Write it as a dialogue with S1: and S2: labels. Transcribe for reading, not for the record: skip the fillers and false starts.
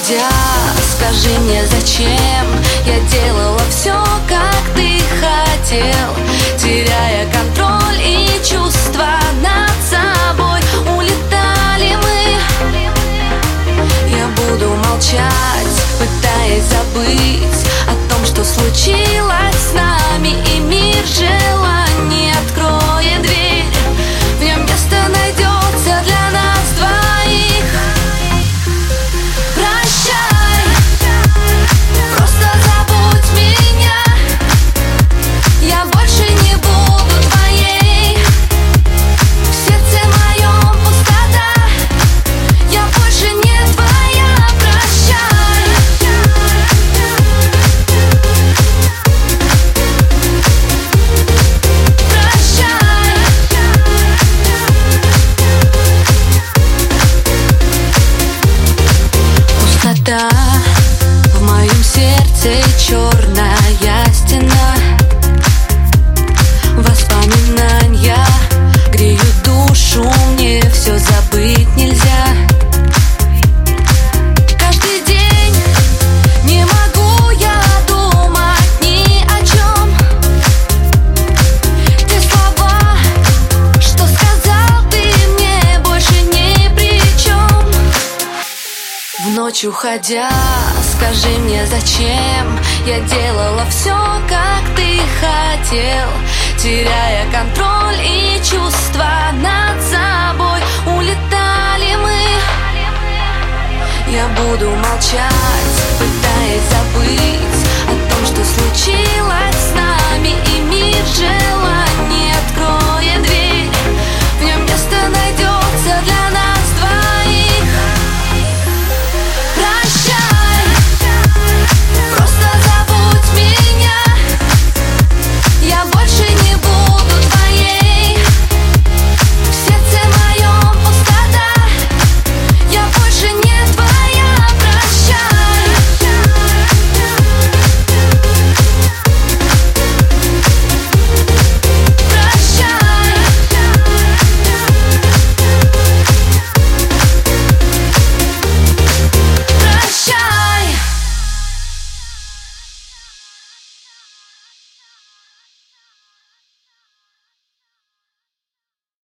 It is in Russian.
S1: уходя, скажи мне, зачем я делала все, как ты хотел, теряя контроль и чувства над собой. Улетали мы, я буду молчать, пытаясь забыть о том, что случилось с нами, и мир желаний откроет дверь. В нем место найдется для нас двоих. Прощай, просто забудь меня. Я больше не буду твоей. В сердце моем пустота. Я больше не твоя. Прощай. Прощай. Пустота в моем сердце, черная стена. Воспоминания греют душу, мне все забыть нельзя. Каждый день не могу я думать ни о чем. Те слова, что сказал ты, мне больше ни при чем. В ночь уходя, скажи мне, зачем я делала все, как ты хотел, теряя контроль и чувства над собой. Улетали мы, я буду молчать, пытаясь забыть о том, что случилось с нами.